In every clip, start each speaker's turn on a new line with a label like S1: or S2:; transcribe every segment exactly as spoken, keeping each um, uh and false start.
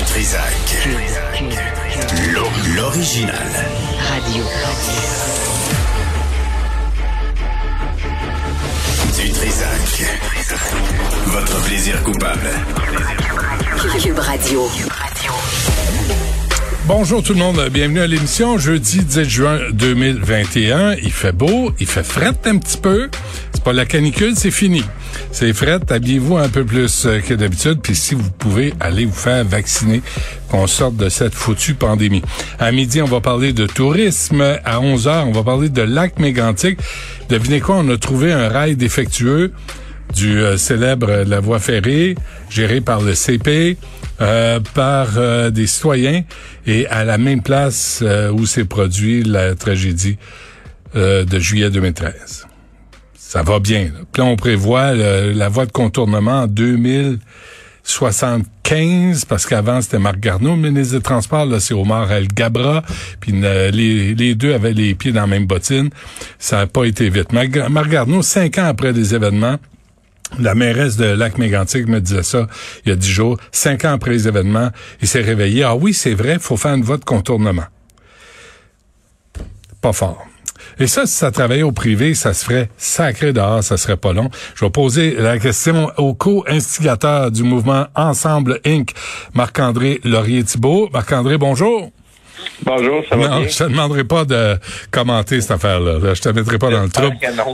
S1: Trizac. L'o- L'original.
S2: Radio.
S1: Du Trizac. Votre plaisir coupable.
S2: Cube Radio.
S3: Bonjour tout le monde, bienvenue à l'émission. Jeudi dix juin deux mille vingt et un, il fait beau, il fait fret un petit peu. C'est pas la canicule, c'est fini. C'est fret, habillez-vous un peu plus que d'habitude, puis si vous pouvez, allez vous faire vacciner, qu'on sorte de cette foutue pandémie. À midi, on va parler de tourisme. À onze heures, on va parler de lac Mégantic. Devinez quoi, on a trouvé un rail défectueux du euh, célèbre La Voie ferrée, géré par le C P, euh, par euh, des citoyens, et à la même place euh, où s'est produit la tragédie euh, de juillet deux mille treize. Ça va bien. Là. Puis là, on prévoit le, la voie de contournement en deux mille soixante-quinze, parce qu'avant, c'était Marc Garneau, le ministre des Transports, là, c'est Omar El Gabra, puis euh, les, les deux avaient les pieds dans la même bottine. Ça n'a pas été vite. Marc, Marc Garneau, cinq ans après les événements, la mairesse de Lac-Mégantic me disait ça il y a dix jours. Cinq ans après les événements, il s'est réveillé. Ah oui, c'est vrai, il faut faire une voie de contournement. Pas fort. Et ça, si ça travaillait au privé, ça se ferait sacré dehors, ça serait pas long. Je vais poser la question au co-instigateur du mouvement Ensemble Incorporé, Marc-André Laurier-Thibault. Marc-André, bonjour.
S4: Bonjour, ça va
S3: non,
S4: bien?
S3: Je te demanderai pas de commenter cette affaire-là. Je te mettrai pas dans le trouble.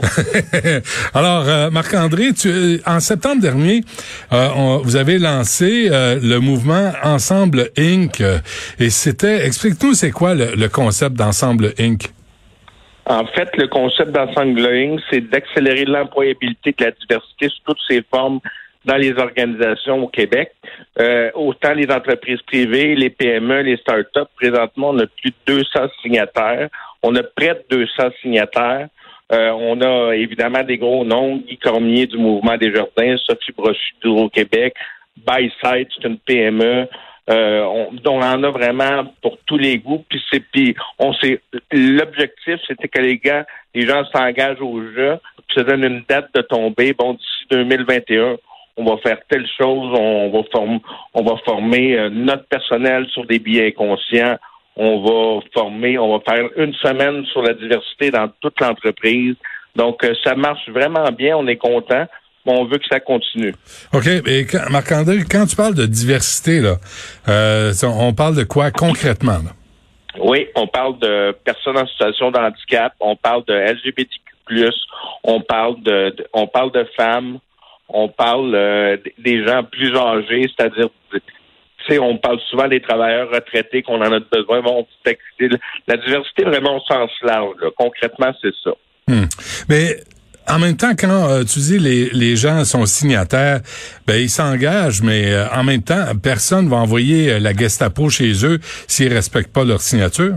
S3: Alors, euh, Marc-André, tu, en septembre dernier, euh, on, vous avez lancé euh, le mouvement Ensemble Incorporé. Et c'était, explique-nous, c'est quoi le, le concept d'Ensemble Incorporé?
S4: En fait, le concept d'Ensemble Incorporé, c'est d'accélérer l'employabilité de la diversité sous toutes ses formes dans les organisations au Québec. Euh, autant les entreprises privées, les P M E, les start-up. Présentement, on a plus de deux cents signataires. On a près de deux cents signataires. Euh, on a évidemment des gros noms. Guy Cormier du Mouvement des Jardins, Sophie Brochu du Québec, Byside, c'est une P M E. Euh, on, on en a vraiment pour tous les goûts. Puis c'est, puis on sait, l'objectif, c'était que les gars, les gens s'engagent au jeu, puis se donnent une date de tombée. Bon, d'ici deux mille vingt et un, on va faire telle chose, on va former, on va former euh, notre personnel sur des billets inconscients. On va former, on va faire une semaine sur la diversité dans toute l'entreprise. Donc, euh, ça marche vraiment bien. On est content. On veut que ça continue.
S3: OK. Et Marc-André, quand tu parles de diversité, là, euh, on parle de quoi concrètement, là?
S4: Oui, on parle de personnes en situation de handicap, on parle de L G B T Q plus, on parle de, de on parle de femmes, on parle euh, des gens plus âgés, c'est-à-dire, tu sais, on parle souvent des travailleurs retraités qu'on en a besoin. Bon, la diversité vraiment au sens large, là. Concrètement, c'est ça.
S3: Hmm. Mais en même temps, quand euh, tu dis les les gens sont signataires, ben ils s'engagent, mais euh, en même temps, personne va envoyer euh, la Gestapo chez eux s'ils respectent pas leur signature.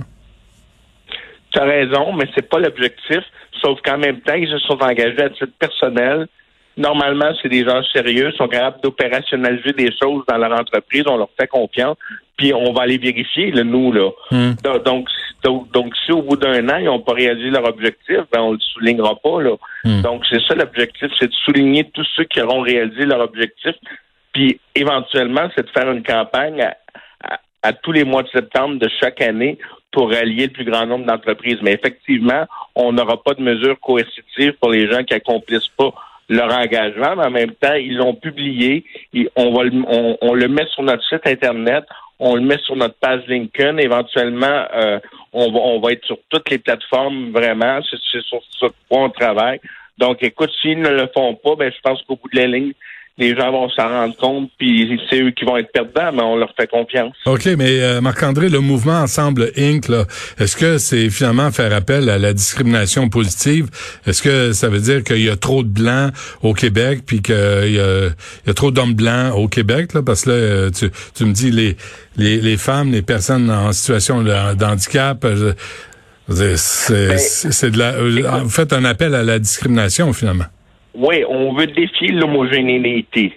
S4: Tu as raison, mais c'est pas l'objectif. Sauf qu'en même temps, ils se sont engagés à titre personnel. Normalement, c'est des gens sérieux, sont capables d'opérationnaliser des choses dans leur entreprise, on leur fait confiance, puis on va aller vérifier, là, nous, là. Mm. Donc, donc, donc, si au bout d'un an, ils n'ont pas réalisé leur objectif, ben on le soulignera pas, là. Mm. Donc, c'est ça l'objectif, c'est de souligner tous ceux qui auront réalisé leur objectif, puis éventuellement, c'est de faire une campagne à, à, à tous les mois de septembre de chaque année pour rallier le plus grand nombre d'entreprises. Mais effectivement, on n'aura pas de mesures coercitives pour les gens qui accomplissent pas leur engagement, mais en même temps, ils l'ont publié, et on va le, on, on le met sur notre site Internet, on le met sur notre page LinkedIn, éventuellement, euh, on va on va être sur toutes les plateformes, vraiment, c'est, c'est sur ça quoi on travaille. Donc, écoute, s'ils ne le font pas, ben je pense qu'au bout de la ligne, les gens vont s'en rendre compte, puis c'est eux qui vont être perdants, mais on leur fait confiance.
S3: OK, mais euh, Marc-André, le mouvement Ensemble Incorporé, là, est-ce que c'est finalement faire appel à la discrimination positive? Est-ce que ça veut dire qu'il y a trop de Blancs au Québec, puis qu'il y a, il y a trop d'hommes blancs au Québec? Là, parce que là, tu, tu me dis, les, les, les femmes, les personnes en situation de, d'handicap... Je, c'est, c'est, c'est de la... Vous faites un appel à la discrimination, finalement.
S4: Oui, on veut défier l'homogénéité.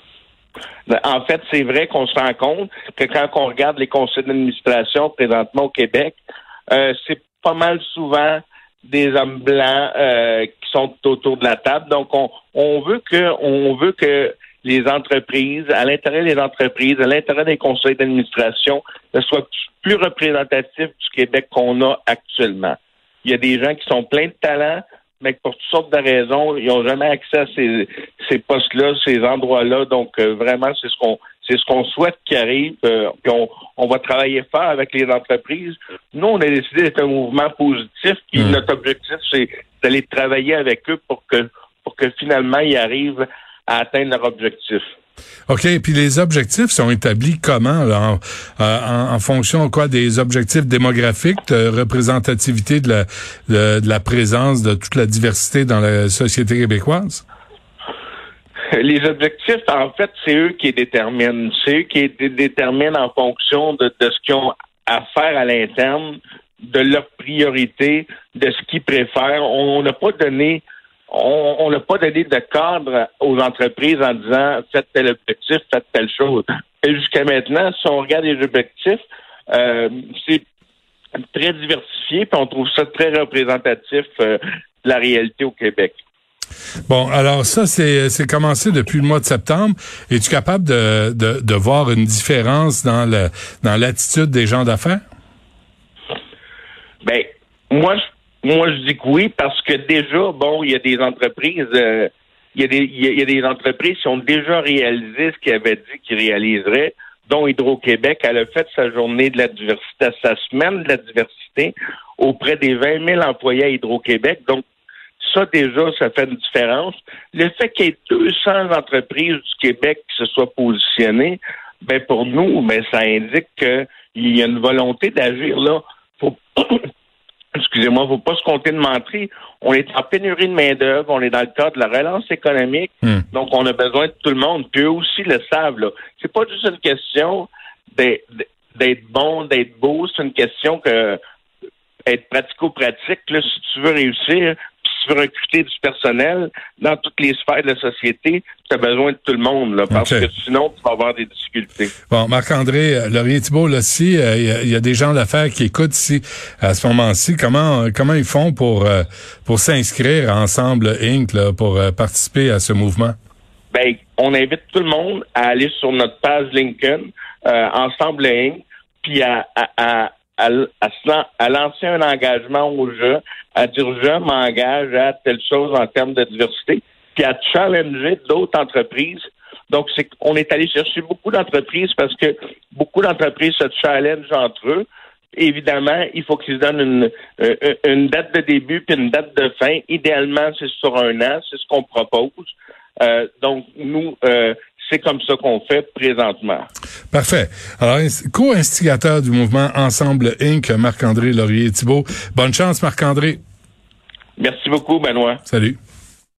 S4: En fait, c'est vrai qu'on se rend compte que quand on regarde les conseils d'administration présentement au Québec, euh, c'est pas mal souvent des hommes blancs euh, qui sont autour de la table. Donc, on, on veut que on veut que les entreprises, à l'intérieur des entreprises, à l'intérieur des conseils d'administration, ne soit plus représentatif du Québec qu'on a actuellement. Il y a des gens qui sont pleins de talent, mais que pour toutes sortes de raisons, ils n'ont jamais accès à ces, ces postes-là, ces endroits-là. Donc, euh, vraiment, c'est ce qu'on c'est ce qu'on souhaite qu'il arrive. Euh, puis on, on va travailler fort avec les entreprises. Nous, on a décidé d'être un mouvement positif, puis mmh. notre objectif, c'est d'aller travailler avec eux pour que pour que finalement, ils arrivent à atteindre leur objectif.
S3: OK. Puis les objectifs sont établis comment, là, en, en, en fonction quoi, des objectifs démographiques, de représentativité de la, de, de la présence de toute la diversité dans la société québécoise?
S4: Les objectifs, en fait, c'est eux qui les déterminent. C'est eux qui les déterminent en fonction de, de ce qu'ils ont à faire à l'interne, de leurs priorités, de ce qu'ils préfèrent. On n'a pas donné On n'a pas donné de cadre aux entreprises en disant « faites tel objectif, faites telle chose ». Et jusqu'à maintenant, si on regarde les objectifs, euh, c'est très diversifié, puis on trouve ça très représentatif euh, de la réalité au Québec.
S3: Bon, alors ça, c'est c'est commencé depuis le mois de septembre. Es-tu capable de, de, de voir une différence dans le dans l'attitude des gens d'affaires?
S4: Ben, moi, je Moi, je dis que oui, parce que déjà, bon, il y a des entreprises, euh, il y a des, il y a des entreprises qui ont déjà réalisé ce qu'ils avaient dit qu'ils réaliseraient, dont Hydro-Québec. Elle a fait sa journée de la diversité, sa semaine de la diversité auprès des vingt mille employés à Hydro-Québec. Donc, ça, déjà, ça fait une différence. Le fait qu'il y ait deux cents entreprises du Québec qui se soient positionnées, ben, pour nous, ben, ça indique qu'il y a une volonté d'agir là. Faut Excusez-moi, il ne faut pas se compter de mentir. On est en pénurie de main-d'œuvre, on est dans le cadre de la relance économique, mmh. donc on a besoin de tout le monde. Puis eux aussi le savent, là. C'est pas juste une question d'être, d'être bon, d'être beau, c'est une question que être pratico-pratique, là, si tu veux réussir, puis si tu veux recruter du personnel dans toutes les sphères de la société, tu as besoin de tout le monde, là, parce okay. que sinon, tu vas avoir des difficultés.
S3: Bon, Marc-André Laurier-Thibault, là, si il euh, y, y a des gens d'affaires qui écoutent ici, à ce moment-ci, comment comment ils font pour euh, pour s'inscrire à Ensemble Incorporé, là, pour euh, participer à ce mouvement?
S4: Ben, on invite tout le monde à aller sur notre page LinkedIn, euh, Ensemble Incorporé, puis à, à, à À, à, à lancer un engagement au jeu, à dire je m'engage à telle chose en termes de diversité, puis à challenger d'autres entreprises. Donc, c'est on est allé chercher beaucoup d'entreprises parce que beaucoup d'entreprises se challengent entre eux. Évidemment, il faut qu'ils se donnent une, une, une date de début puis une date de fin. Idéalement, c'est sur un an, c'est ce qu'on propose. Euh, donc, nous, euh, c'est comme ça qu'on fait présentement.
S3: Parfait. Alors, co-instigateur du mouvement Ensemble Incorporé, Marc-André Laurier-Thibault. Bonne chance, Marc-André.
S4: Merci beaucoup, Benoît.
S3: Salut.